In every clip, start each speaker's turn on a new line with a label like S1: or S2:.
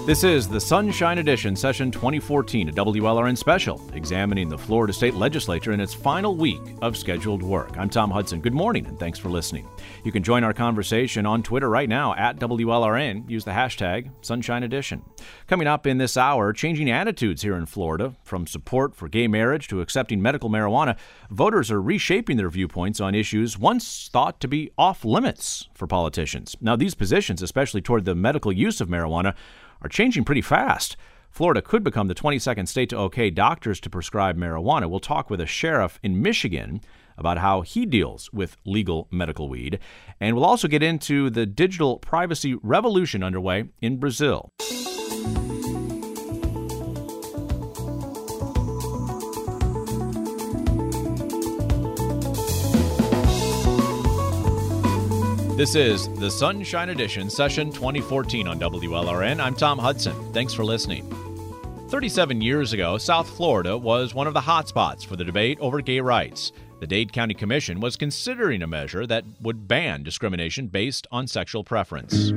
S1: This is the Sunshine Edition, Session 2014, a WLRN special, examining the Florida State Legislature in its final week of scheduled work. I'm Tom Hudson. Good morning, and thanks for listening. You can join our conversation on Twitter right now, at WLRN. Use the hashtag Sunshine Edition. Coming up in this hour, changing attitudes here in Florida. From support for gay marriage to accepting medical marijuana, voters are reshaping their viewpoints on issues once thought to be off-limits for politicians. Now, these positions, especially toward the medical use of marijuana, are changing pretty fast. Florida could become the 22nd state to okay doctors to prescribe marijuana. We'll talk with a sheriff in Michigan about how he deals with legal medical weed. And we'll also get into the digital privacy revolution underway in Brazil. This is the Sunshine Edition, Session 2014 on WLRN. I'm Tom Hudson. Thanks for listening. 37 years ago, South Florida was one of the hotspots for the debate over gay rights. The Dade County Commission was considering a measure that would ban discrimination based on sexual preference.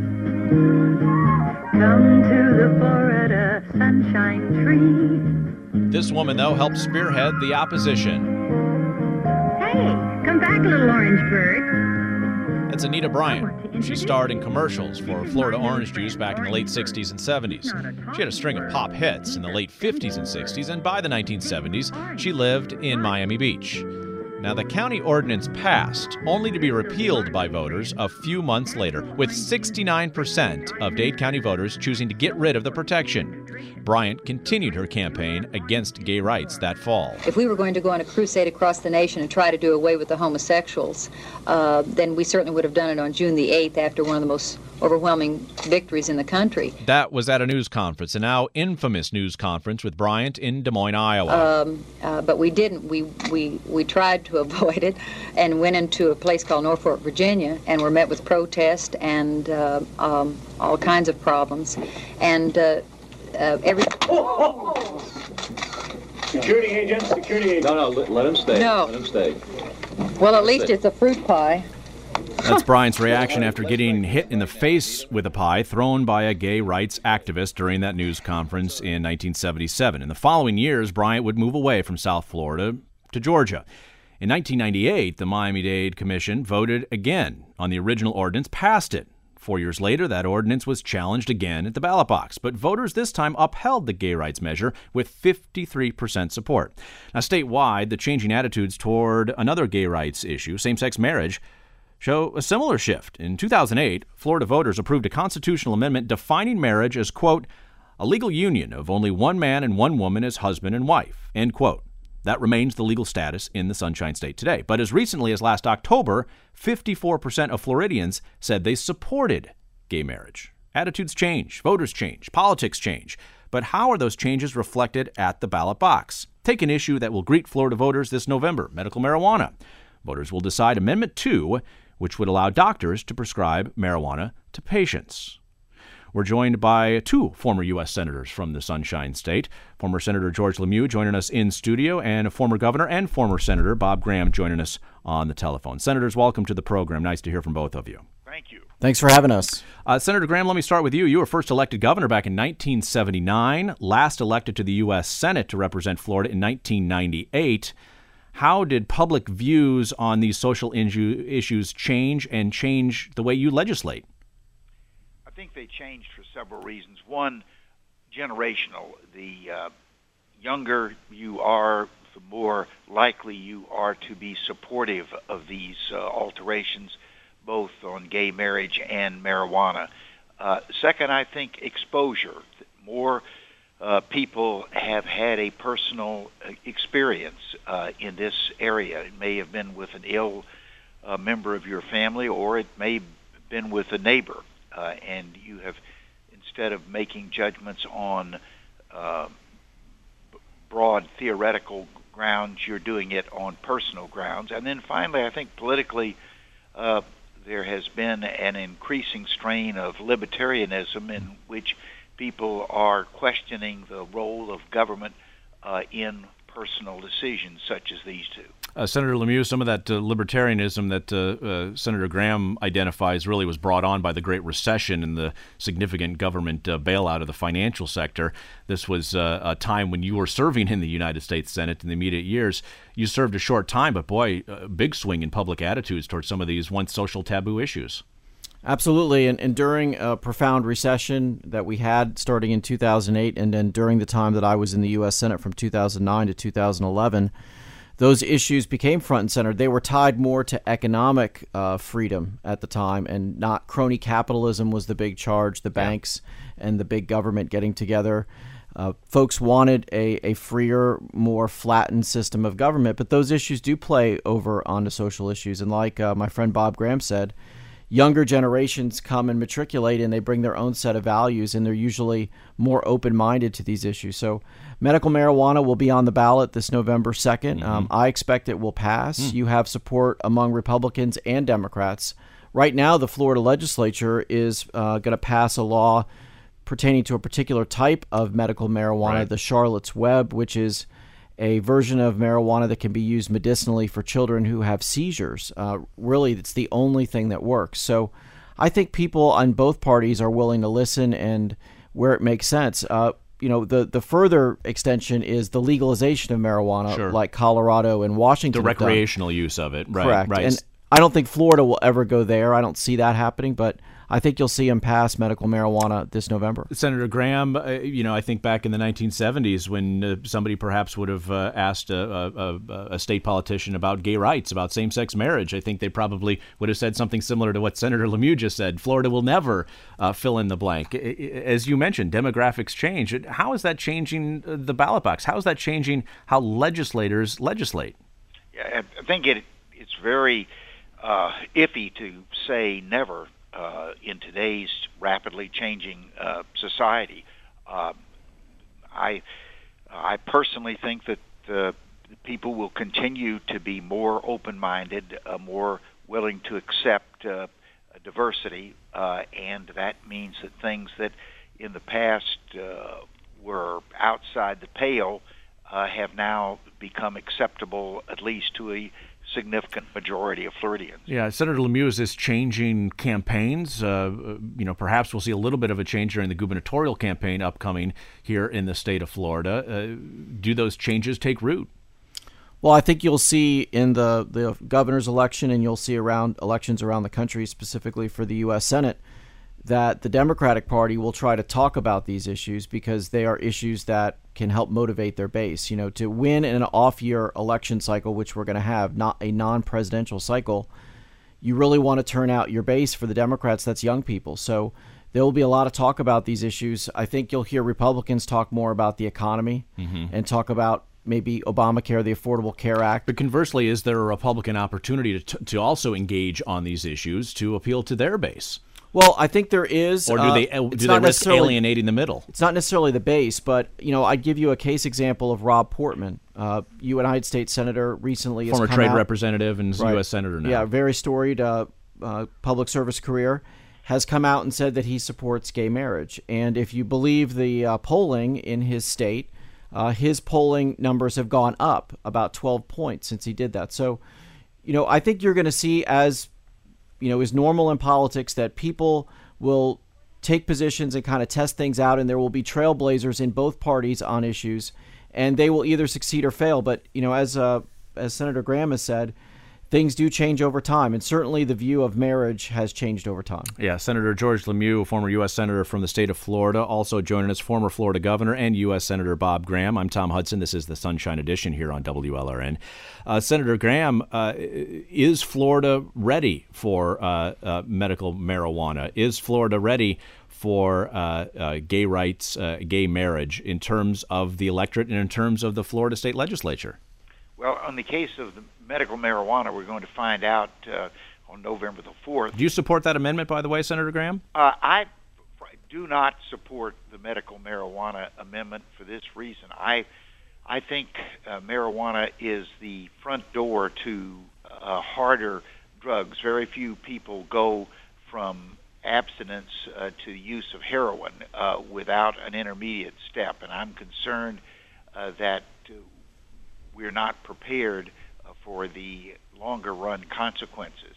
S2: Come to the Florida Sunshine Tree.
S1: This woman, though, helped spearhead the opposition.
S2: Hey, come back, little orange bird.
S1: That's Anita Bryant. She starred in commercials for Florida Orange Juice back in the late 60s and 70s. She had a string of pop hits in the late 50s and 60s, and by the 1970s, she lived in Miami Beach. Now, the county ordinance passed, only to be repealed by voters a few months later, with 69% of Dade County voters choosing to get rid of the protection. Bryant continued her campaign against gay rights that fall.
S3: If we were going to go on a crusade across the nation and try to do away with the homosexuals, then we certainly would have done it on June the 8th after one of the most overwhelming victories in the country.
S1: That was at a news conference, a now infamous news conference with Bryant in Des Moines, Iowa.
S3: But we didn't. We tried to avoid it and went into a place called Norfolk, Virginia, and were met with protest and all kinds of problems. And
S4: Security agents. No, let him stay.
S3: No.
S4: Let him stay.
S3: Well, at least it's a fruit pie.
S1: That's Bryant's reaction after getting hit in the face with a pie thrown by a gay rights activist during that news conference in 1977. In the following years, Bryant would move away from South Florida to Georgia. In 1998, the Miami-Dade Commission voted again on the original ordinance, passed it. 4 years later, that ordinance was challenged again at the ballot box, but voters this time upheld the gay rights measure with 53% support. Now, statewide, the changing attitudes toward another gay rights issue, same-sex marriage, show a similar shift. In 2008, Florida voters approved a constitutional amendment defining marriage as, quote, a legal union of only one man and one woman as husband and wife, end quote. That remains the legal status in the Sunshine State today. But as recently as last October, 54% of Floridians said they supported gay marriage. Attitudes change, voters change, politics change. But how are those changes reflected at the ballot box? Take an issue that will greet Florida voters this November, medical marijuana. Voters will decide Amendment 2, which would allow doctors to prescribe marijuana to patients. We're joined by two former U.S. senators from the Sunshine State. Former Senator George Lemieux joining us in studio, and a former governor and former Senator Bob Graham joining us on the telephone. Senators, welcome to the program. Nice to hear from both of you.
S5: Thank you.
S6: Thanks for having us.
S1: Senator Graham, let me start with you. You were first elected governor back in 1979, last elected to the U.S. Senate to represent Florida in 1998. How did public views on these social issues change the way you legislate?
S5: I think they changed for several reasons. One, generational. The younger you are, the more likely you are to be supportive of these alterations, both on gay marriage and marijuana. Second, I think exposure. More people have had a personal experience in this area. It may have been with an ill member of your family, or it may have been with a neighbor. And you have, instead of making judgments on broad theoretical grounds, you're doing it on personal grounds. And then finally, I think politically, there has been an increasing strain of libertarianism in which people are questioning the role of government in personal decisions such as these two.
S1: Senator Lemieux, some of that libertarianism that Senator Graham identifies really was brought on by the Great Recession and the significant government bailout of the financial sector. This was a time when you were serving in the United States Senate in the immediate years. You served a short time, but boy, a big swing in public attitudes towards some of these once social taboo issues.
S6: Absolutely, and during a profound recession that we had starting in 2008 and then during the time that I was in the U.S. Senate from 2009 to 2011, those issues became front and center. They were tied more to economic freedom at the time, and not crony capitalism was the big charge, the banks and the big government getting together. Folks wanted a freer, more flattened system of government, but those issues do play over onto social issues. And like my friend Bob Graham said, younger generations come and matriculate, and they bring their own set of values, and they're usually more open-minded to these issues. So medical marijuana will be on the ballot this November 2nd. I expect it will pass. You have support among Republicans and Democrats. Right now, the Florida legislature is going to pass a law pertaining to a particular type of medical marijuana, the Charlotte's Web, which is a version of marijuana that can be used medicinally for children who have seizures. Really, it's the only thing that works. So I think people on both parties are willing to listen, and where it makes sense. The further extension is the legalization of marijuana, like Colorado and Washington.
S1: The recreational use of it, right?
S6: Correct.
S1: Right.
S6: And I don't think Florida will ever go there. I don't see that happening, but I think you'll see them pass medical marijuana this November.
S1: Senator Graham, I think back in the 1970s when somebody perhaps would have asked a state politician about gay rights, about same-sex marriage, I think they probably would have said something similar to what Senator Lemieux just said. Florida will never fill in the blank. As you mentioned, demographics change. How is that changing the ballot box? How is that changing how legislators legislate?
S5: Yeah, I think it's very iffy to say never. In today's rapidly changing society, I personally think that people will continue to be more open-minded, more willing to accept diversity, and that means that things that in the past were outside the pale have now become acceptable, at least to a significant majority of Floridians.
S1: Yeah, Senator Lemieux, is this changing campaigns? Perhaps we'll see a little bit of a change during the gubernatorial campaign upcoming here in the state of Florida. Do those changes take root?
S6: Well, I think you'll see in the governor's election, and you'll see around elections around the country, specifically for the U.S. Senate, that the Democratic Party will try to talk about these issues because they are issues that can help motivate their base. To win in an off-year election cycle, which we're going to have, not a non-presidential cycle, you really want to turn out your base for the Democrats. That's young people. So there will be a lot of talk about these issues. I think you'll hear Republicans talk more about the economy and talk about maybe Obamacare, the Affordable Care Act.
S1: But conversely, is there a Republican opportunity to also engage on these issues to appeal to their base?
S6: Well, I think there is.
S1: Or do they risk alienating the middle?
S6: It's not necessarily the base, but I'd give you a case example of Rob Portman, United States Senator, recently.
S1: Former trade representative and U.S. Senator now.
S6: Yeah, very storied public service career, has come out and said that he supports gay marriage. And if you believe the polling in his state, his polling numbers have gone up about 12 points since he did that. So, I think you're going to see, as is normal in politics, that people will take positions and kind of test things out, and there will be trailblazers in both parties on issues, and they will either succeed or fail. But, as Senator Graham has said, things do change over time, and certainly the view of marriage has changed over time.
S1: Yeah, Senator George Lemieux, former U.S. Senator from the state of Florida, also joining us, former Florida Governor, and U.S. Senator Bob Graham. I'm Tom Hudson. This is the Sunshine Edition here on WLRN. Senator Graham, is Florida ready for medical marijuana? Is Florida ready for gay rights, gay marriage, in terms of the electorate and in terms of the Florida state legislature?
S5: Well, on the case of the medical marijuana, we're going to find out on November the 4th.
S1: Do you support that amendment, by the way, Senator Graham?
S5: I do not support the medical marijuana amendment for this reason. I think marijuana is the front door to harder drugs. Very few people go from abstinence to the use of heroin without an intermediate step, and I'm concerned that we're not prepared for the longer run consequences.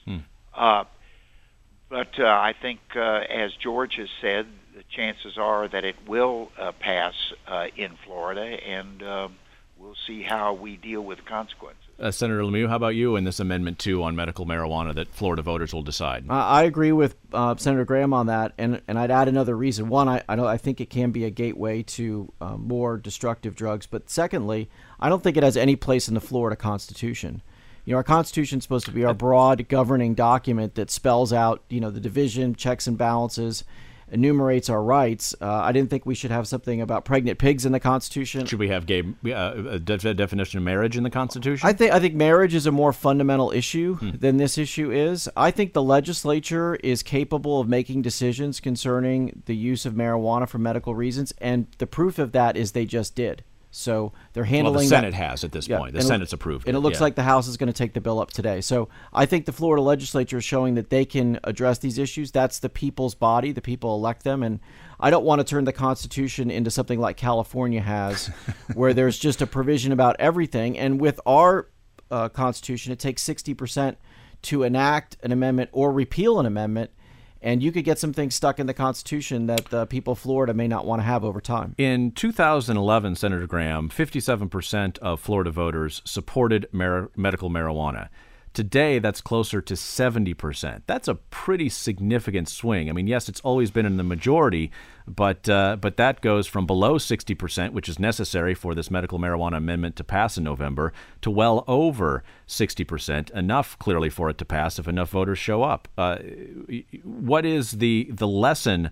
S5: But I think, as George has said, the chances are that it will pass in Florida, and we'll see how we deal with consequences.
S1: Senator Lemieux, how about you in this Amendment 2 on medical marijuana that Florida voters will decide?
S6: I agree with Senator Graham on that, and I'd add another reason. One, I think it can be a gateway to more destructive drugs, but secondly, I don't think it has any place in the Florida Constitution. You know, our Constitution is supposed to be our broad governing document that spells out, the division, checks and balances, enumerates our rights. I didn't think we should have something about pregnant pigs in the Constitution.
S1: Should we have a definition of marriage in the Constitution?
S6: I think marriage is a more fundamental issue than this issue is. I think the legislature is capable of making decisions concerning the use of marijuana for medical reasons, and the proof of that is they just did. So they're handling.
S1: Well, the Senate has at this point. The Senate's approved it.
S6: And it looks like the House is going to take the bill up today. So I think the Florida legislature is showing that they can address these issues. That's the people's body. The people elect them. And I don't want to turn the Constitution into something like California has, where there's just a provision about everything. And with our Constitution, it takes 60% to enact an amendment or repeal an amendment. And you could get some things stuck in the Constitution that the people of Florida may not want to have over time.
S1: In 2011, Senator Graham, 57% of Florida voters supported medical marijuana. Today, that's closer to 70%. That's a pretty significant swing. I mean, yes, it's always been in the majority, but that goes from below 60%, which is necessary for this medical marijuana amendment to pass in November, to well over 60%, enough clearly for it to pass if enough voters show up. What is the lesson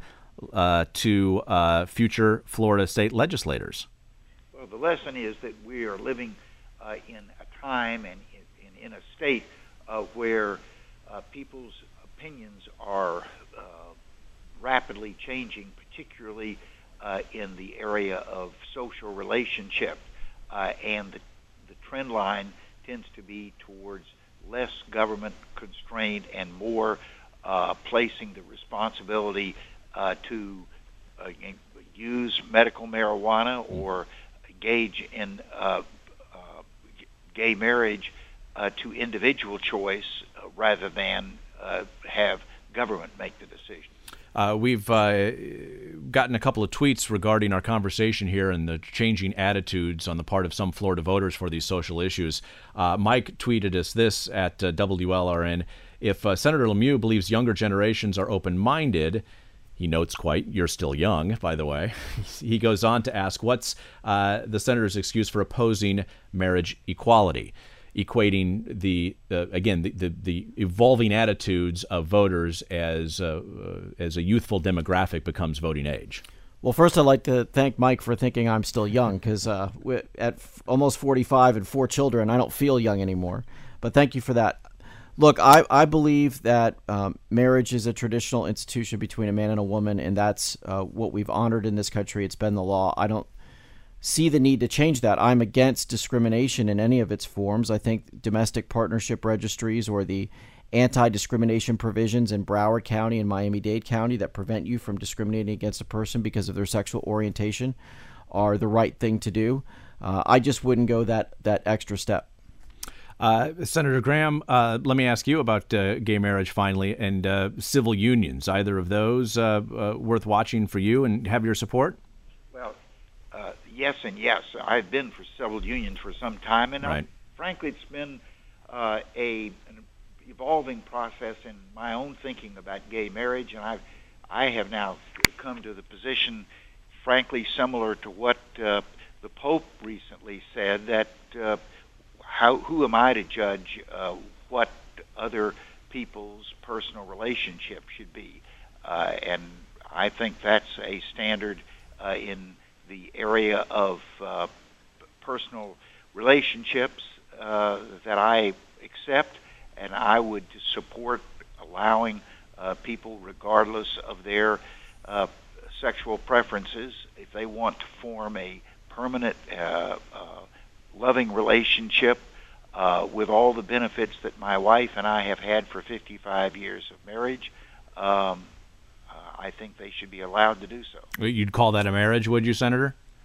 S1: to future Florida state legislators?
S5: Well, the lesson is that we are living in a time and in a state where people's opinions are rapidly changing, particularly in the area of social relationship, and the trend line tends to be towards less government constraint and more placing the responsibility to use medical marijuana or engage in gay marriage to individual choice rather than have government make the decision.
S1: We've gotten a couple of tweets regarding our conversation here and the changing attitudes on the part of some Florida voters for these social issues. Mike tweeted us this at WLRN. If Senator Lemieux believes younger generations are open-minded, he notes you're still young, by the way. He goes on to ask, what's the senator's excuse for opposing marriage equality, equating the evolving attitudes of voters as a youthful demographic becomes voting age?
S6: Well, first I'd like to thank Mike for thinking I'm still young, because at almost 45 and 4 children, I don't feel young anymore. But thank you for that. Look, I believe that marriage is a traditional institution between a man and a woman, and that's what we've honored in this country. It's been the law. I don't see the need to change that. I'm against discrimination in any of its forms. I think domestic partnership registries or the anti-discrimination provisions in Broward County and Miami-Dade County that prevent you from discriminating against a person because of their sexual orientation are the right thing to do. I just wouldn't go that extra step.
S1: Senator Graham, let me ask you about gay marriage finally and civil unions. Either of those worth watching for you and have your support?
S5: Well, yes and yes. I've been for civil unions for some time, and
S1: right.
S5: Frankly, it's been an evolving process in my own thinking about gay marriage, and I have now come to the position, frankly, similar to what the Pope recently said, that who am I to judge what other people's personal relationship should be? And I think that's a standard in the area of personal relationships that I accept, and I would support allowing people, regardless of their sexual preferences, if they want to form a permanent loving relationship with all the benefits that my wife and I have had for 55 years of marriage, I think they should be allowed to do so.
S1: You'd call that a marriage, would you, Senator?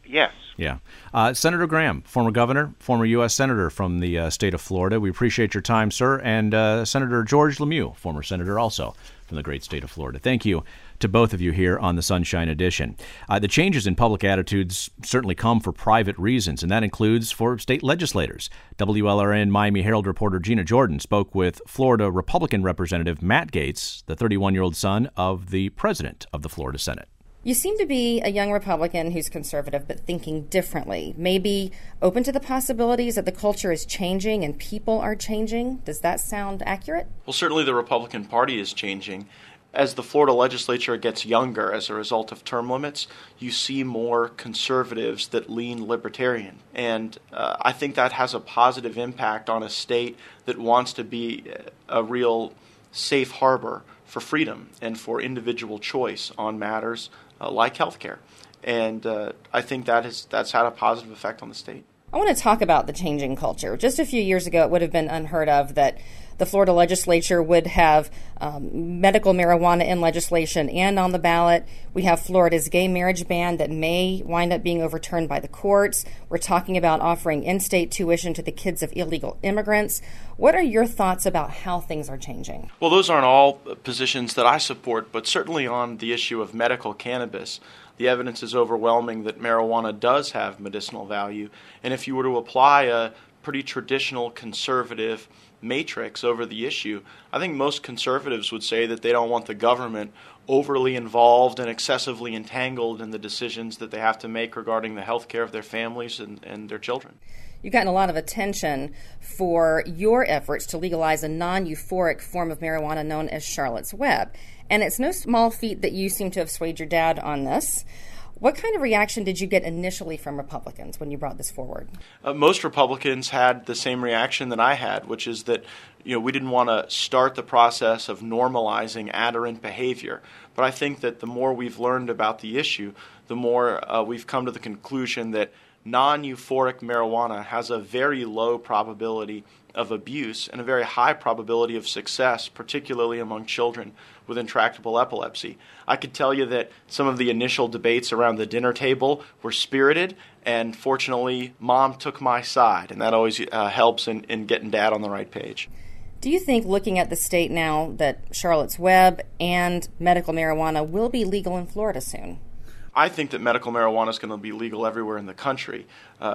S5: Yes.
S1: Yeah. Senator Graham, former governor, former U.S. senator from the state of Florida. We appreciate your time, sir. And Senator George Lemieux, former senator also from the great state of Florida. Thank you to both of you here on the Sunshine Edition. The changes in public attitudes certainly come for private reasons, and that includes for state legislators. WLRN Miami Herald reporter Gina Jordan spoke with Florida Republican Representative Matt Gaetz, the 31-year-old son of the president of the Florida Senate.
S7: You seem to be a young Republican who's conservative but thinking differently, maybe open to the possibilities that the culture is changing and people are changing. Does that sound accurate?
S8: Well, certainly the Republican Party is changing. As the Florida legislature gets younger as a result of term limits, you see more conservatives that lean libertarian. And I think that has a positive impact on a state that wants to be a real safe harbor for freedom and for individual choice on matters like healthcare. And I think that's had a positive effect on the state.
S7: I want to talk about the changing culture. Just a few years ago, it would have been unheard of that the Florida legislature would have medical marijuana in legislation and on the ballot. We have Florida's gay marriage ban that may wind up being overturned by the courts. We're talking about offering in-state tuition to the kids of illegal immigrants. What are your thoughts about how things are changing?
S8: Well, those aren't all positions that I support, but certainly on the issue of medical cannabis, the evidence is overwhelming that marijuana does have medicinal value. And if you were to apply a pretty traditional conservative matrix over the issue, I think most conservatives would say that they don't want the government overly involved and excessively entangled in the decisions that they have to make regarding the health care of their families and their children.
S7: You've gotten a lot of attention for your efforts to legalize a non-euphoric form of marijuana known as Charlotte's Web. And it's no small feat that you seem to have swayed your dad on this. What kind of reaction did you get initially from Republicans when you brought this forward?
S8: Most Republicans had the same reaction that I had, which is that we didn't want to start the process of normalizing aberrant behavior. But I think that the more we've learned about the issue, the more we've come to the conclusion that non-euphoric marijuana has a very low probability of abuse and a very high probability of success, particularly among children with intractable epilepsy. I could tell you that some of the initial debates around the dinner table were spirited, and fortunately, Mom took my side, and that always helps in getting Dad on the right page.
S7: Do you think, looking at the state now, that Charlotte's Web and medical marijuana will be legal in Florida soon?
S8: I think that medical marijuana is going to be legal everywhere in the country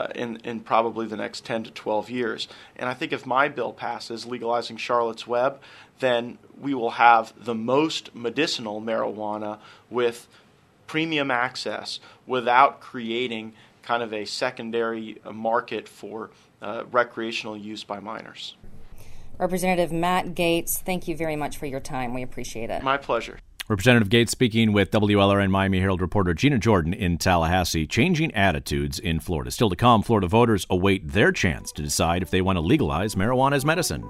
S8: in probably the next 10 to 12 years. And I think if my bill passes legalizing Charlotte's Web, then we will have the most medicinal marijuana with premium access without creating kind of a secondary market for recreational use by minors.
S7: Representative Matt Gaetz, thank you very much for your time. We appreciate it.
S8: My pleasure.
S1: Representative Gaetz speaking with WLRN Miami Herald reporter Gina Jordan in Tallahassee. Changing attitudes in Florida. Still to come, Florida voters await their chance to decide if they want to legalize marijuana as medicine.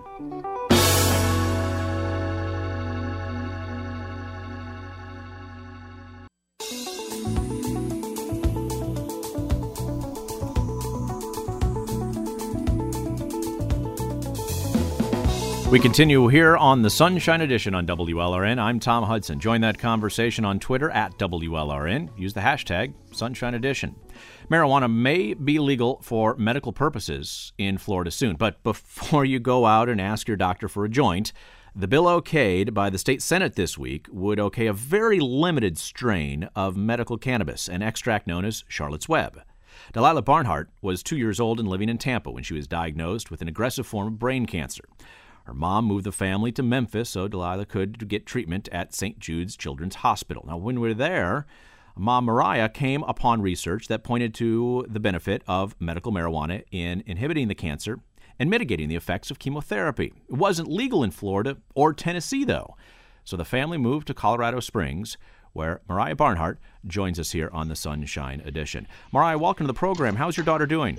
S1: We continue here on the Sunshine Edition on WLRN. I'm Tom Hudson. Join that conversation on Twitter at WLRN. Use the hashtag Sunshine Edition. Marijuana may be legal for medical purposes in Florida soon, but before you go out and ask your doctor for a joint, the bill okayed by the state Senate this week would okay a very limited strain of medical cannabis, an extract known as Charlotte's Web. Delilah Barnhart was 2 years old and living in Tampa when she was diagnosed with an aggressive form of brain cancer. Her mom moved the family to Memphis so Delilah could get treatment at St. Jude's Children's Hospital. Now, when we were there, Mom Mariah came upon research that pointed to the benefit of medical marijuana in inhibiting the cancer and mitigating the effects of chemotherapy. It wasn't legal in Florida or Tennessee, though. So the family moved to Colorado Springs, where Mariah Barnhart joins us here on the Sunshine Edition. Mariah, welcome to the program. How's your daughter doing?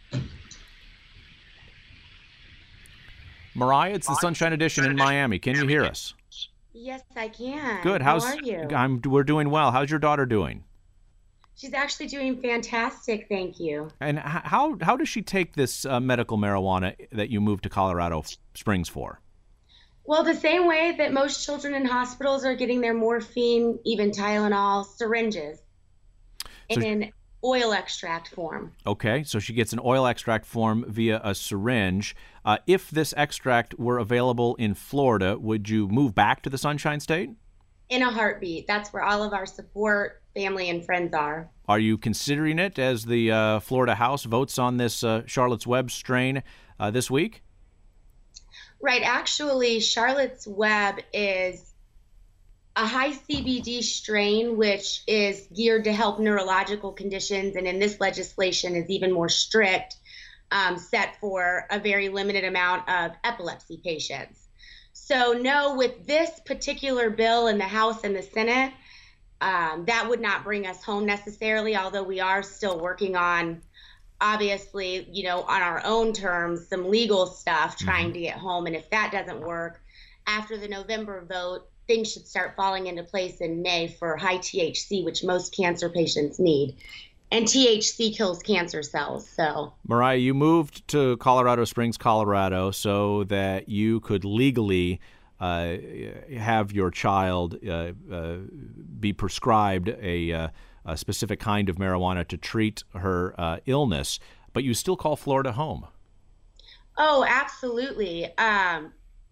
S1: Mariah, it's the Sunshine Edition in Miami. Can you hear us?
S9: Yes, I can.
S1: Good.
S9: How are you?
S1: We're doing well. How's your daughter doing?
S9: She's actually doing fantastic, thank you.
S1: And how does she take this medical marijuana that you moved to Colorado Springs for?
S9: Well, the same way that most children in hospitals are getting their morphine, even Tylenol, syringes. And oil extract form.
S1: Okay, so she gets an oil extract form via a syringe. If this extract were available in Florida, would you move back to the Sunshine State?
S9: In a heartbeat. That's where all of our support, family, and friends are.
S1: Are you considering it as the Florida House votes on this Charlotte's Web strain this week?
S9: Right. Actually, Charlotte's Web is a high CBD strain, which is geared to help neurological conditions, and in this legislation is even more strict, set for a very limited amount of epilepsy patients. So no, with this particular bill in the House and the Senate, that would not bring us home necessarily, although we are still working on, obviously, on our own terms, some legal stuff trying to get home. And if that doesn't work, after the November vote, things should start falling into place in May for high THC, which most cancer patients need. And THC kills cancer cells. So,
S1: Mariah, you moved to Colorado Springs, Colorado, so that you could legally have your child be prescribed a specific kind of marijuana to treat her illness, but you still call Florida home.
S9: Oh, absolutely. A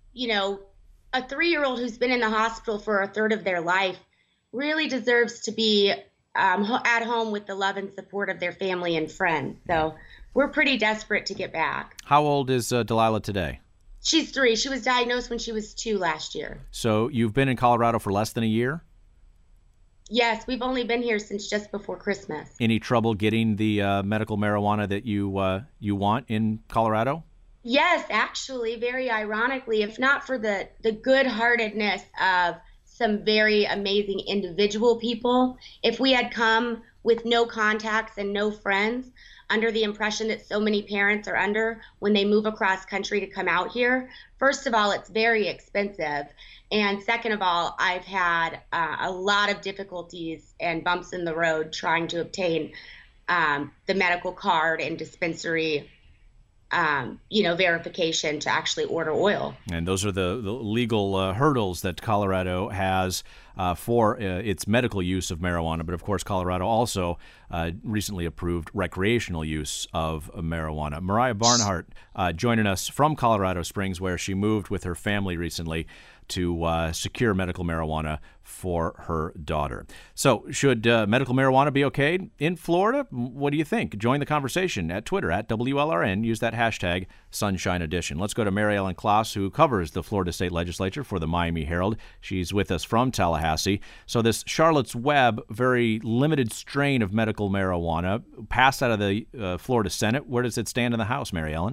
S9: 3-year-old who's been in the hospital for a third of their life really deserves to be at home with the love and support of their family and friends. So we're pretty desperate to get back.
S1: How old is Delilah today?
S9: She's 3. She was diagnosed when she was 2 last year.
S1: So you've been in Colorado for less than a year?
S9: Yes, we've only been here since just before Christmas.
S1: Any trouble getting the medical marijuana that you want in Colorado?
S9: Yes, actually, very ironically, if not for the good-heartedness of some very amazing individual people, if we had come with no contacts and no friends, under the impression that so many parents are under when they move across country to come out here, first of all, it's very expensive. And second of all, I've had a lot of difficulties and bumps in the road trying to obtain the medical card and dispensary verification to actually order oil.
S1: And those are the legal hurdles that Colorado has for its medical use of marijuana. But of course, Colorado also recently approved recreational use of marijuana. Mariah Barnhart joining us from Colorado Springs, where she moved with her family recently to secure medical marijuana for her daughter. So should medical marijuana be okay in Florida? What do you think? Join the conversation at Twitter, at WLRN. Use that hashtag Sunshine Edition. Let's go to Mary Ellen Klaus, who covers the Florida State Legislature for the Miami Herald. She's with us from Tallahassee. So this Charlotte's Web, very limited strain of medical marijuana, passed out of the Florida Senate. Where does it stand in the House, Mary Ellen?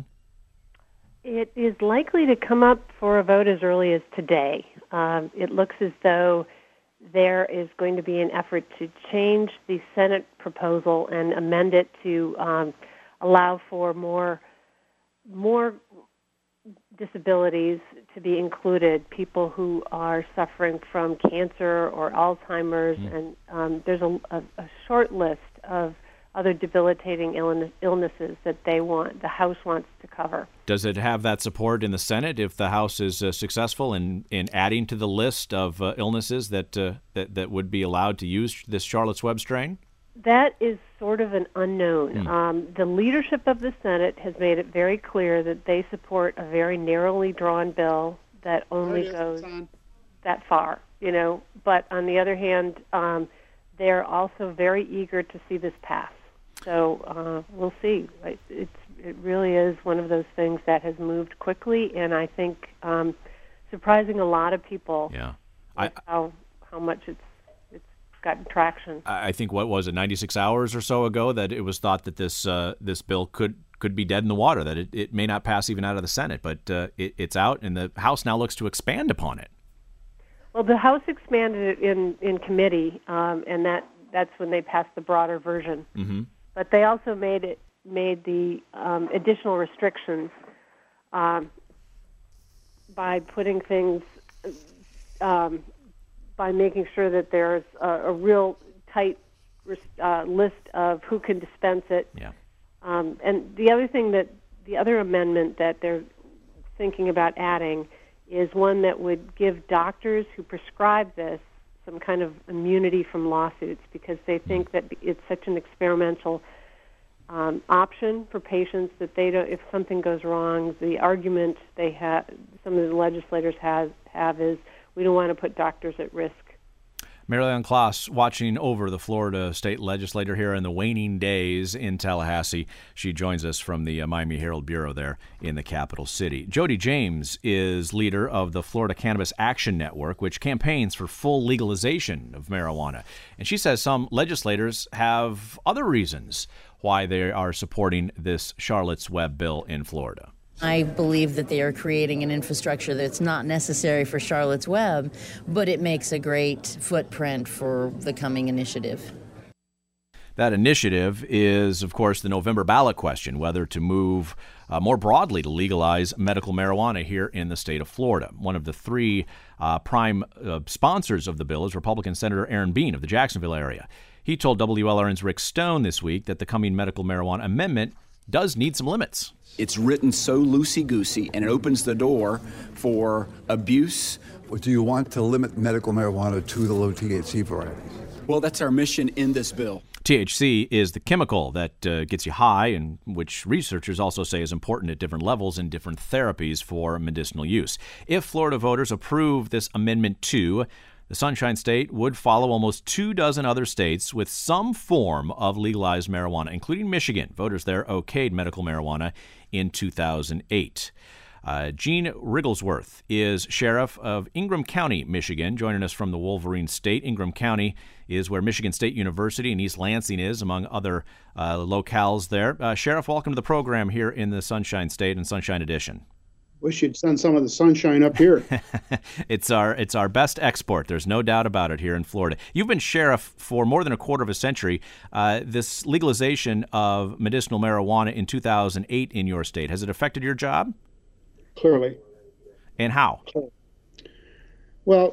S10: It is likely to come up for a vote as early as today. It looks as though there is going to be an effort to change the Senate proposal and amend it to allow for more disabilities to be included, people who are suffering from cancer or Alzheimer's, and there's a short list of other debilitating illnesses that the House wants to cover.
S1: Does it have that support in the Senate if the House is successful in adding to the list of illnesses that would be allowed to use this Charlotte's Web strain?
S10: That is sort of an unknown. The leadership of the Senate has made it very clear that they support a very narrowly drawn bill that only goes that far, But on the other hand, they're also very eager to see this pass. So we'll see. It really is one of those things that has moved quickly, and I think surprising a lot of people.
S1: Yeah,
S10: how much it's gotten traction.
S1: I think, what was it, 96 hours or so ago, that it was thought that this bill could be dead in the water, that it may not pass even out of the Senate, but it's out, and the House now looks to expand upon it.
S10: Well, the House expanded it in committee, and that's when they passed the broader version.
S1: Mm-hmm.
S10: But they also made the additional restrictions by putting things, by making sure that there's a real tight list of who can dispense it.
S1: Yeah.
S10: And the other amendment that they're thinking about adding is one that would give doctors who prescribe this some kind of immunity from lawsuits because they think that it's such an experimental option for patients that they don't. If something goes wrong, the argument they have, some of the legislators have is we don't want to put doctors at risk.
S1: Mary Leon Klaas watching over the Florida State Legislature here in the waning days in Tallahassee. She joins us from the Miami Herald Bureau there in the capital city. Jody James is leader of the Florida Cannabis Action Network, which campaigns for full legalization of marijuana. And she says some legislators have other reasons why they are supporting this Charlotte's Web bill in Florida.
S11: I believe that they are creating an infrastructure that's not necessary for Charlotte's Web, but it makes a great footprint for the coming initiative.
S1: That initiative is, of course, the November ballot question, whether to move more broadly to legalize medical marijuana here in the state of Florida. One of the three prime sponsors of the bill is Republican Senator Aaron Bean of the Jacksonville area. He told WLRN's Rick Stone this week that the coming medical marijuana amendment does need some limits.
S12: It's written so loosey-goosey, and it opens the door for abuse.
S13: Do you want to limit medical marijuana to the low THC varieties?
S12: Well, that's our mission in this bill.
S1: THC is the chemical that gets you high and which researchers also say is important at different levels in different therapies for medicinal use. If Florida voters approve this Amendment 2, the Sunshine State would follow almost 24 other states with some form of legalized marijuana, including Michigan. Voters there okayed medical marijuana in 2008. Gene Rigglesworth is sheriff of Ingham County, Michigan, joining us from the Wolverine State. Ingham County is where Michigan State University and East Lansing is, among other locales there. Sheriff, welcome to the program here in the Sunshine State and Sunshine Edition.
S14: Wish you'd send some of the sunshine up here.
S1: It's our best export. There's no doubt about it here in Florida. You've been sheriff for more than a quarter of a century. This legalization of medicinal marijuana in 2008 in your state, has it affected your job?
S14: Clearly.
S1: And how?
S14: Well,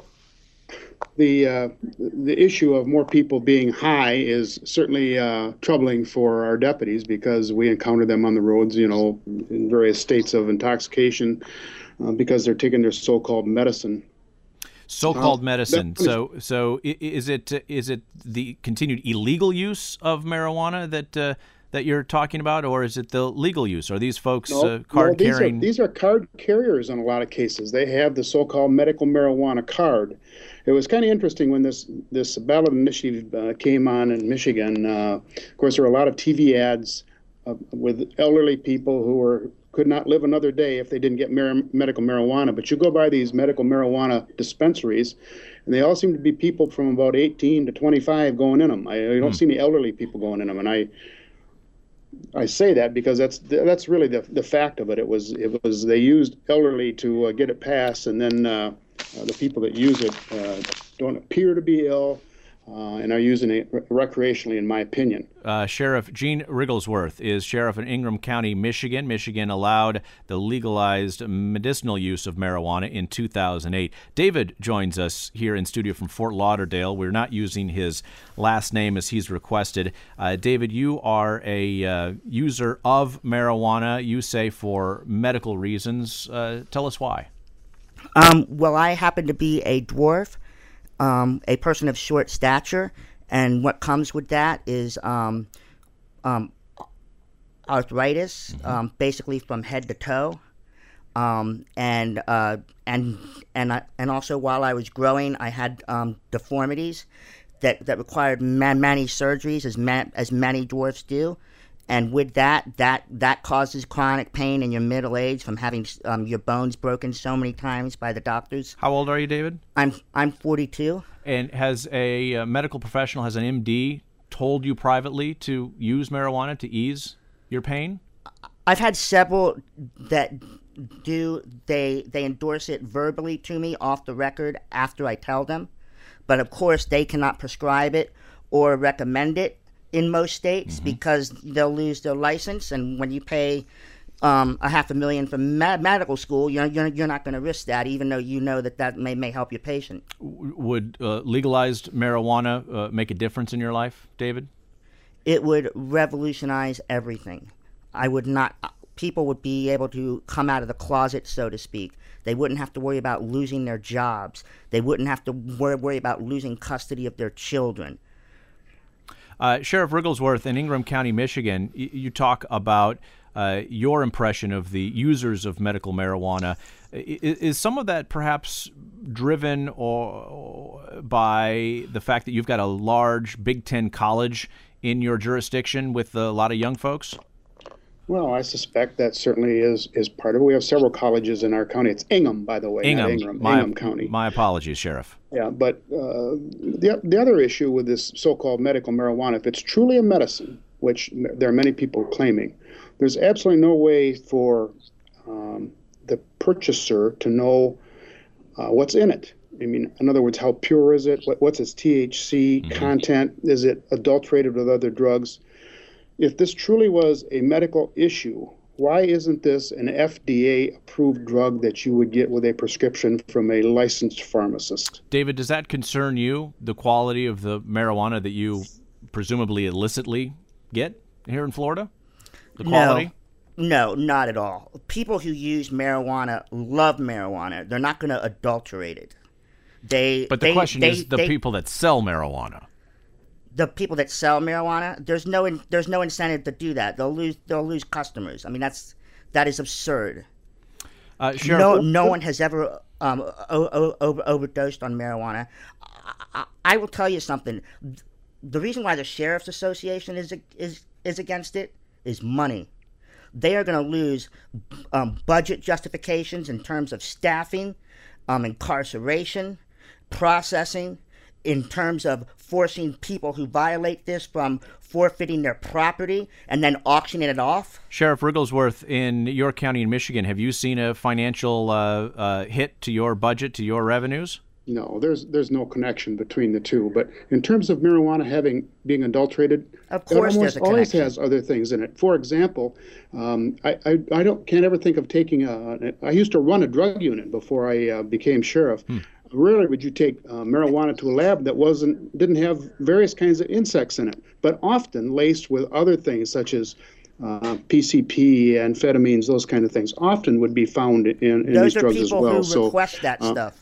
S14: the issue of more people being high is certainly troubling for our deputies because we encounter them on the roads, in various states of intoxication because they're taking their so-called medicine.
S1: So-called medicine. So is it the continued illegal use of marijuana that you're talking about, or is it the legal use? Are these folks card carrying?
S14: These are card carriers in a lot of cases. They have the so-called medical marijuana card. It was kind of interesting when this ballot initiative came on in Michigan. Of course, there were a lot of TV ads with elderly people who could not live another day if they didn't get medical marijuana. But you go by these medical marijuana dispensaries, and they all seem to be people from about 18 to 25 going in them. I don't see any elderly people going in them, and I say that because that's really the fact of it. It was they used elderly to get it passed, and then the people that use it don't appear to be ill and are using it recreationally, in my opinion.
S1: Sheriff Gene Rigglesworth is sheriff in Ingham County, Michigan. Michigan allowed the legalized medicinal use of marijuana in 2008. David joins us here in studio from Fort Lauderdale. We're not using his last name as he's requested. David, you are a user of marijuana, you say for medical reasons. Tell us why.
S15: Well, I happen to be a dwarf, a person of short stature, and what comes with that is arthritis, basically from head to toe, and also while I was growing, I had deformities that required many surgeries, as many dwarfs do. And with that causes chronic pain in your middle age from having your bones broken so many times by the doctors.
S1: How old are you, David?
S15: I'm 42.
S1: And has a medical professional, has an MD, told you privately to use marijuana to ease your pain?
S15: I've had several that they endorse it verbally to me off the record after I tell them. But of course, they cannot prescribe it or recommend it in most states because they'll lose their license, and when you pay $500,000 for medical school, you're not going to risk that, even though you know that may help your patient.
S1: Would legalized marijuana make a difference in your life, David?
S15: It would revolutionize everything. I would not. people would be able to come out of the closet, so to speak. They wouldn't have to worry about losing their jobs. They wouldn't have to worry about losing custody of their children.
S1: Sheriff Rigglesworth, in Ingham County, Michigan, you talk about your impression of the users of medical marijuana. Is some of that perhaps driven by the fact that you've got a large Big Ten college in your jurisdiction with a lot of young folks?
S14: Well, I suspect that certainly is part of it. We have several colleges in our county. It's Ingham, by the way, not Ingram. Ingham County.
S1: My apologies, Sheriff.
S14: Yeah, but the other issue with this so-called medical marijuana, if it's truly a medicine, which there are many people claiming, there's absolutely no way for the purchaser to know what's in it. I mean, in other words, how pure is it? What's its THC content? Is it adulterated with other drugs? If this truly was a medical issue, why isn't this an FDA-approved drug that you would get with a prescription from a licensed pharmacist?
S1: David, does that concern you, the quality of the marijuana that you presumably illicitly get here in Florida? The quality?
S15: No, not at all. People who use marijuana love marijuana. They're not going to adulterate it.
S1: But the question is the people that sell marijuana.
S15: The people that sell marijuana, there's no incentive to do that. They'll lose customers. I mean, that is absurd. No one has ever overdosed on marijuana. I will tell you something. The reason why the Sheriff's Association is against it is money. They are going to lose budget justifications in terms of staffing, incarceration, processing, in terms of forcing people who violate this from forfeiting their property and then auctioning it off.
S1: Sheriff Rigglesworth, in your county in Michigan, have you seen a financial hit to your budget, to your revenues?
S14: No, there's no connection between the two. But in terms of marijuana being adulterated,
S15: of course,
S14: it always has other things in it. For example, I can't ever think of taking I used to run a drug unit before I became sheriff. Rarely would you take marijuana to a lab that didn't have various kinds of insects in it, but often laced with other things such as PCP, amphetamines, those kind of things, often would be found in these drugs as well.
S15: Those are people who request that stuff.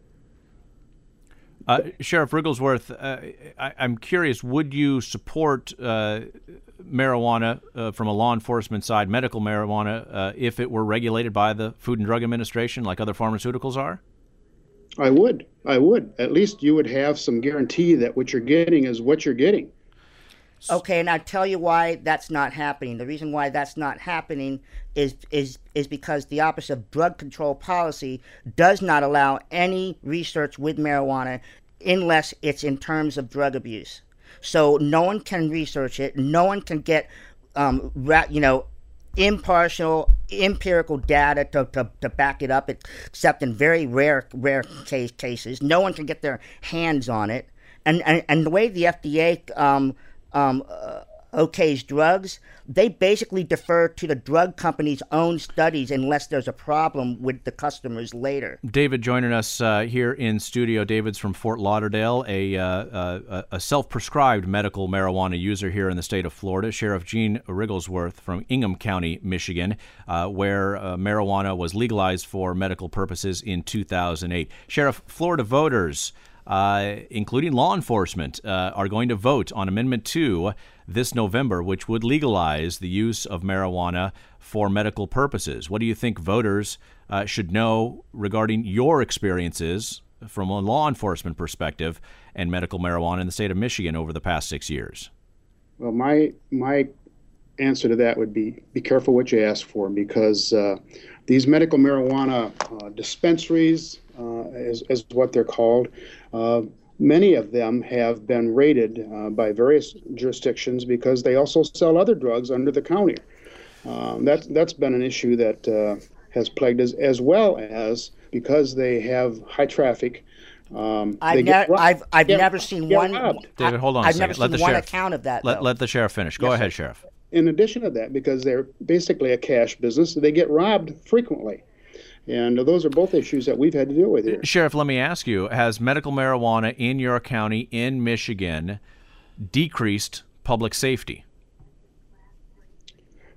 S1: Sheriff Rigglesworth, I'm curious, would you support marijuana from a law enforcement side, medical marijuana, if it were regulated by the Food and Drug Administration like other pharmaceuticals are?
S14: I would. At least you would have some guarantee that what you're getting is what you're getting.
S15: Okay, and I'll tell you why that's not happening. The reason why that's not happening is because the Office of Drug Control Policy does not allow any research with marijuana unless it's in terms of drug abuse. So no one can research it. No one can get, impartial, empirical data to back it up, except in very rare cases. No one can get their hands on it. And the way the FDA okays drugs, they basically defer to the drug company's own studies unless there's a problem with the customers later.
S1: David joining us here in studio. David's from Fort Lauderdale, a self-prescribed medical marijuana user here in the state of Florida. Sheriff Gene Rigglesworth from Ingham County, Michigan, where marijuana was legalized for medical purposes in 2008. Sheriff, Florida voters, including law enforcement, are going to vote on Amendment 2 this November, which would legalize the use of marijuana for medical purposes. What do you think voters should know regarding your experiences from a law enforcement perspective and medical marijuana in the state of Michigan over the past 6 years?
S14: Well, my answer to that would be careful what you ask for, because these medical marijuana dispensaries, is what they're called, many of them have been raided by various jurisdictions because they also sell other drugs under the counter. That's been an issue that has plagued us, as well as because they have high traffic.
S15: I've never seen one.
S1: David, hold on a second.
S15: I've never seen one account of that.
S1: Let the sheriff finish. Go ahead, Sheriff.
S14: In addition to that, because they're basically a cash business, they get robbed frequently. And those are both issues that we've had to deal with here.
S1: Sheriff, let me ask you, has medical marijuana in your county in Michigan decreased public safety?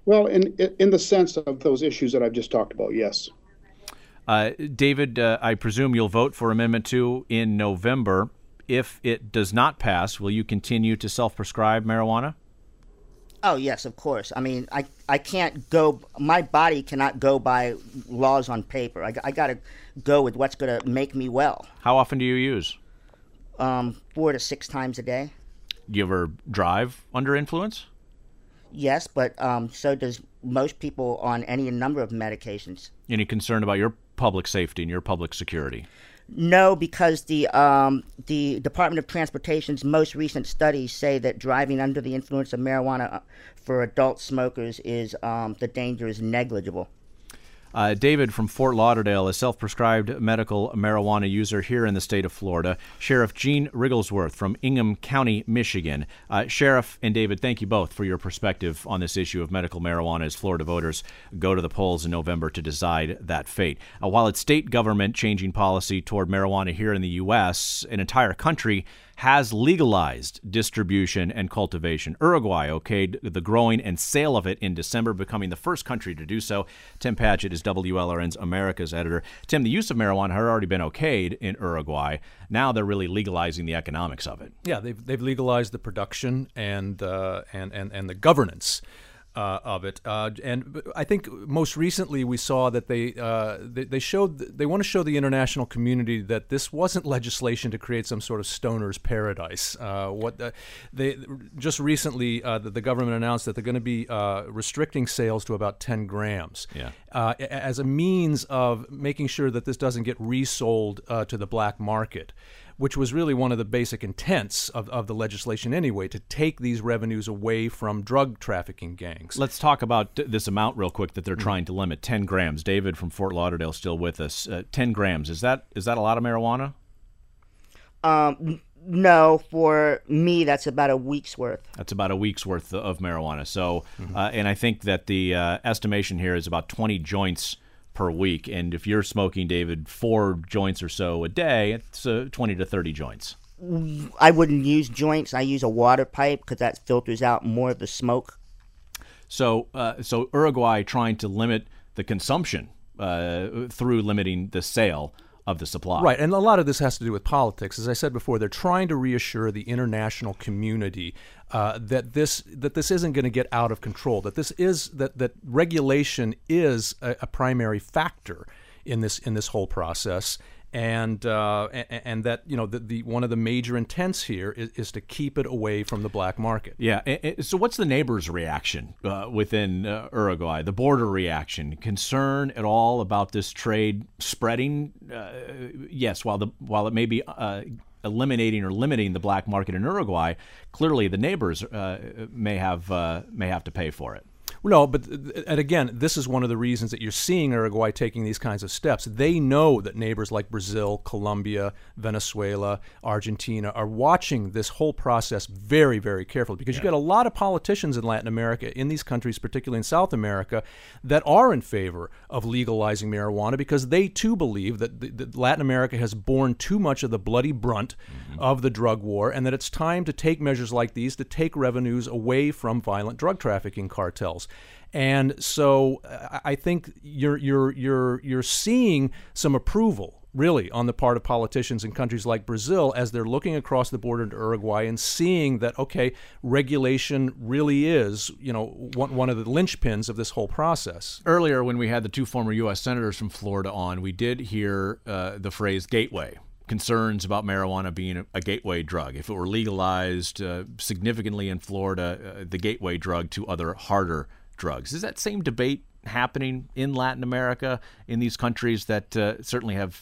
S14: Well, in the sense of those issues that I've just talked about, yes.
S1: David, I presume you'll vote for Amendment 2 in November. If it does not pass, will you continue to self-prescribe marijuana?
S15: Oh, yes, of course. I mean, I can't go, my body cannot go by laws on paper. I got to go with what's going to make me well.
S1: How often do you use?
S15: 4 to 6 times a day.
S1: Do you ever drive under influence?
S15: Yes, but so does most people on any number of medications.
S1: Any concern about your public safety and your public security?
S15: No, because the Department of Transportation's most recent studies say that driving under the influence of marijuana for adult smokers is the danger is negligible.
S1: David from Fort Lauderdale, a self-prescribed medical marijuana user here in the state of Florida. Sheriff Gene Rigglesworth from Ingham County, Michigan. Sheriff and David, thank you both for your perspective on this issue of medical marijuana as Florida voters go to the polls in November to decide that fate. While it's state government changing policy toward marijuana here in the U.S., an entire country has legalized distribution and cultivation. Uruguay okayed the growing and sale of it in December, becoming the first country to do so. Tim Patchett is WLRN's America's editor. Tim, the use of marijuana had already been okayed in Uruguay. Now they're really legalizing the economics of it.
S16: Yeah, they've legalized the production and the governance of it, and I think most recently we saw that they want to show the international community that this wasn't legislation to create some sort of stoner's paradise. Just recently the government announced that they're going to be restricting sales to about 10 grams as a means of making sure that this doesn't get resold to the black market, which was really one of the basic intents of the legislation anyway, to take these revenues away from drug trafficking gangs.
S1: Let's talk about this amount real quick that they're trying to limit, 10 grams. David from Fort Lauderdale still with us. 10 grams, is that a lot of marijuana?
S15: No, for me, that's about a week's worth.
S1: That's about a week's worth of marijuana. So, and I think that the estimation here is about 20 joints per week, and if you're smoking, David, 4 joints or so a day, it's 20 to 30 joints.
S15: I wouldn't use joints. I use a water pipe because that filters out more of the smoke.
S1: So Uruguay trying to limit the consumption through limiting the sale of the supply.
S16: Right, and a lot of this has to do with politics. As I said before, they're trying to reassure the international community that this isn't going to get out of control. That regulation is a primary factor in this whole process, and that the one of the major intents here is to keep it away from the black market.
S1: Yeah. So what's the neighbors' reaction within Uruguay? The border reaction? Concern at all about this trade spreading? Yes. While it may be eliminating or limiting the black market in Uruguay, clearly the neighbors may have to pay for it.
S16: No, but and again, this is one of the reasons that you're seeing Uruguay taking these kinds of steps. They know that neighbors like Brazil, Colombia, Venezuela, Argentina are watching this whole process very, very carefully, because you've got a lot of politicians in Latin America, in these countries, particularly in South America, that are in favor of legalizing marijuana because they too believe that Latin America has borne too much of the bloody brunt of the drug war, and that it's time to take measures like these to take revenues away from violent drug trafficking cartels. And so I think you're seeing some approval, really, on the part of politicians in countries like Brazil as they're looking across the border into Uruguay and seeing that, okay, regulation really is, one of the linchpins of this whole process.
S1: Earlier, when we had the 2 former U.S. senators from Florida on, we did hear the phrase gateway. Concerns about marijuana being a gateway drug. If it were legalized significantly in Florida, the gateway drug to other harder drugs. Is that same debate happening in Latin America, in these countries that certainly have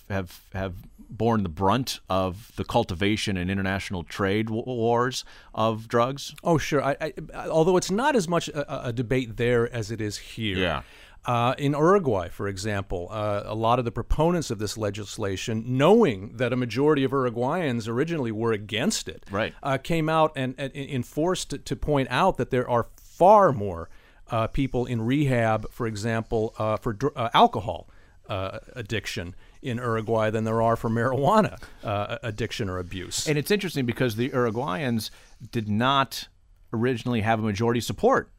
S1: borne the brunt of the cultivation and international trade wars of drugs?
S16: Oh, sure. Although it's not as much a debate there as it is here.
S1: Yeah.
S16: In Uruguay, for example, a lot of the proponents of this legislation, knowing that a majority of Uruguayans originally were against it, came out and enforced to point out that there are far more people in rehab, for example, for alcohol addiction in Uruguay than there are for marijuana addiction or abuse.
S1: And it's interesting because the Uruguayans did not originally have a majority support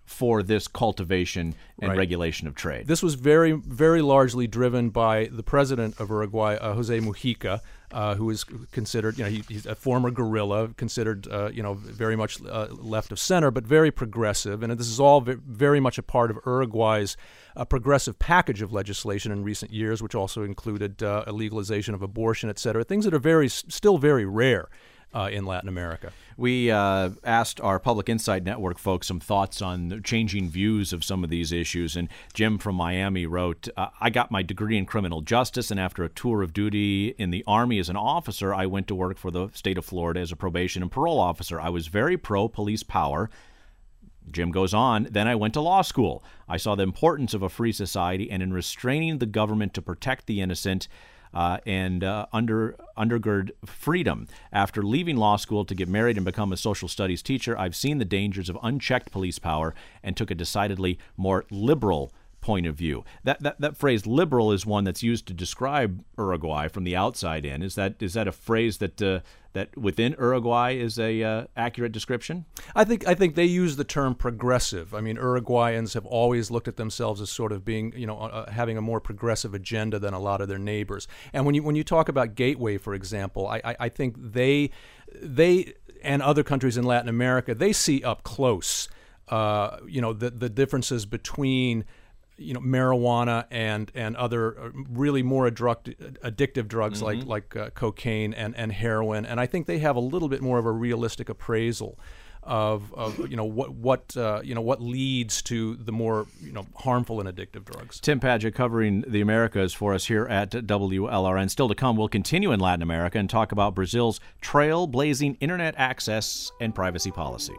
S1: for this cultivation and
S16: Right.
S1: regulation of trade.
S16: This was very, very largely driven by the president of Uruguay, Jose Mujica, who is considered, he's a former guerrilla, considered, very much left of center, but very progressive. And this is all very much a part of Uruguay's progressive package of legislation in recent years, which also included a legalization of abortion, et cetera, things that are still very rare in Latin America.
S1: We asked our Public Insight Network folks some thoughts on the changing views of some of these issues, and Jim from Miami wrote, I got my degree in criminal justice, and after a tour of duty in the Army as an officer, I went to work for the state of Florida as a probation and parole officer. I was very pro-police power. Jim goes on, then I went to law school. I saw the importance of a free society and in restraining the government to protect the innocent and undergird freedom. After leaving law school to get married and become a social studies teacher, I've seen the dangers of unchecked police power and took a decidedly more liberal point of view. That phrase liberal is one that's used to describe Uruguay from the outside in. Is that a phrase that within Uruguay is a accurate description?
S16: I think they use the term progressive. I mean, Uruguayans have always looked at themselves as sort of being, having a more progressive agenda than a lot of their neighbors. And when you talk about Gateway, for example, I think they and other countries in Latin America, they see up close, the differences between marijuana and other really more addictive drugs like cocaine and heroin, and I think they have a little bit more of a realistic appraisal of what leads to the more harmful and addictive drugs.
S1: Tim Padgett covering the Americas for us here at WLRN. Still to come, we'll continue in Latin America and talk about Brazil's trailblazing internet access and privacy policy.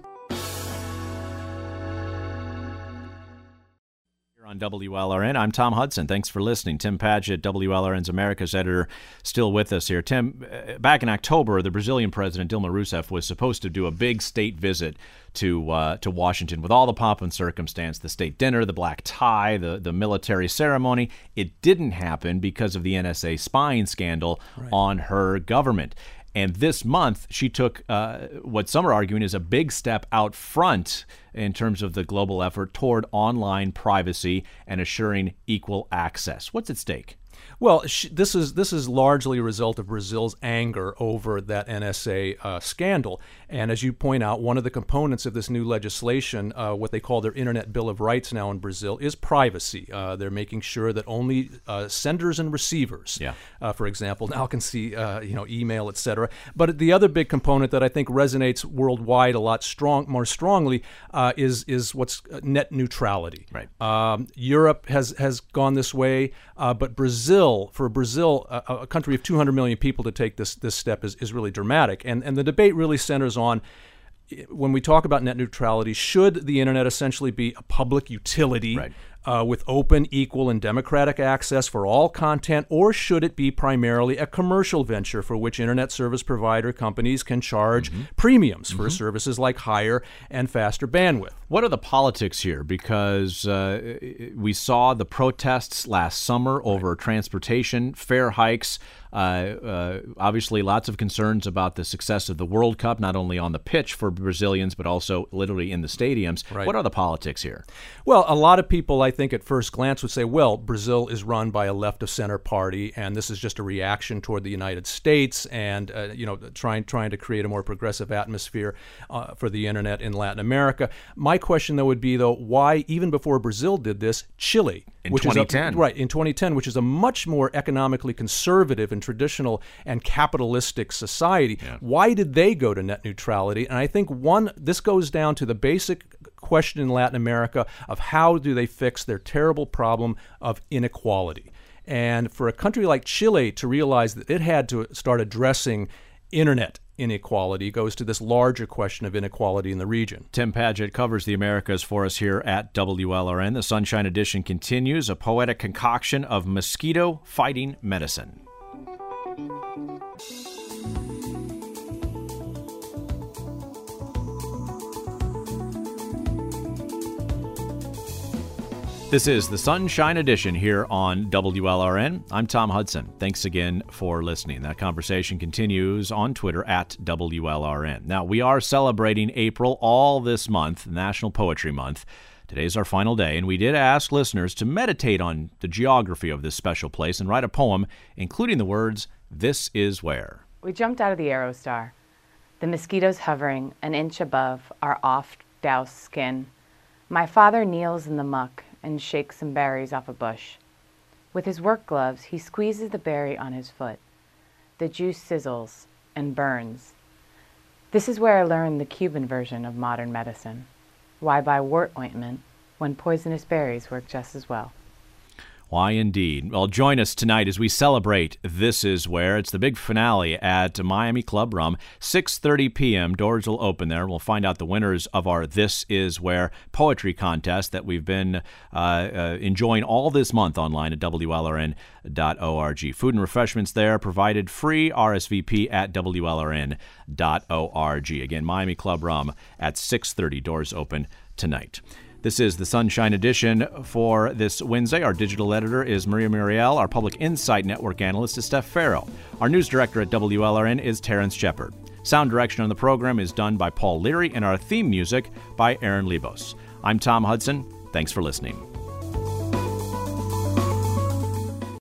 S1: On WLRN, I'm Tom Hudson. Thanks for listening. Tim Padgett, WLRN's America's editor, still with us here. Tim, back in October, the Brazilian president, Dilma Rousseff, was supposed to do a big state visit to Washington with all the pomp and circumstance, the state dinner, the black tie, the military ceremony. It didn't happen because of the NSA spying scandal on her government. And this month, she took what some are arguing is a big step out front in terms of the global effort toward online privacy and assuring equal access. What's at stake?
S16: Well, this is largely a result of Brazil's anger over that NSA scandal. And as you point out, one of the components of this new legislation, what they call their Internet Bill of Rights now in Brazil, is privacy. They're making sure that only senders and receivers, for example, now can see email, etc. But the other big component that I think resonates worldwide a lot more strongly is what's net neutrality.
S1: Right.
S16: Europe has gone this way, but for Brazil, a country of 200 million people, to take this step is really dramatic. And the debate really centers on, when we talk about net neutrality, should the internet essentially be a public utility with open, equal, and democratic access for all content, or should it be primarily a commercial venture for which internet service provider companies can charge premiums for services like higher and faster bandwidth?
S1: What are the politics here? Because we saw the protests last summer over transportation, fare hikes, obviously lots of concerns about the success of the World Cup, not only on the pitch for Brazilians, but also literally in the stadiums.
S16: Right.
S1: What are the politics here?
S16: Well, a lot of people, I think, at first glance would say, well, Brazil is run by a left-of-center party, and this is just a reaction toward the United States and, trying to create a more progressive atmosphere for the internet in Latin America. My question, though, would be, why, even before Brazil did this, Chile,
S1: in 2010.
S16: In 2010, which is a much more economically conservative and traditional and capitalistic society. Why did they go to net neutrality? And I think this goes down to the basic question in Latin America of how do they fix their terrible problem of inequality. And for a country like Chile to realize that it had to start addressing internet inequality goes to this larger question of inequality in the region.
S1: Tim Padgett covers the Americas for us here at WLRN. The Sunshine Edition continues, a poetic concoction of mosquito-fighting medicine. This is the Sunshine Edition here on WLRN. I'm Tom Hudson. Thanks again for listening. That conversation continues on Twitter at WLRN. Now, we are celebrating April all this month, National Poetry Month. Today's our final day, and we did ask listeners to meditate on the geography of this special place and write a poem, including the words, "This is where."
S17: We jumped out of the Aerostar, the mosquitoes hovering an inch above our oft-doused skin. My father kneels in the muck and shakes some berries off a bush. With his work gloves, he squeezes the berry on his foot. The juice sizzles and burns. This is where I learned the Cuban version of modern medicine. Why buy wart ointment when poisonous berries work just as well?
S1: Why indeed. Well, join us tonight as we celebrate This Is Where. It's the big finale at Miami Club Rum. 6:30 p.m. Doors will open there. We'll find out the winners of our This Is Where poetry contest that we've been enjoying all this month online at WLRN.org. Food and refreshments there provided free. RSVP at WLRN.org. Again, Miami Club Rum at 6:30. Doors open tonight. This is the Sunshine Edition for this Wednesday. Our digital editor is Maria Muriel. Our Public Insight Network analyst is Steph Farrell. Our news director at WLRN is Terrence Shepard. Sound direction on the program is done by Paul Leary, and our theme music by Aaron Lebos. I'm Tom Hudson. Thanks for listening.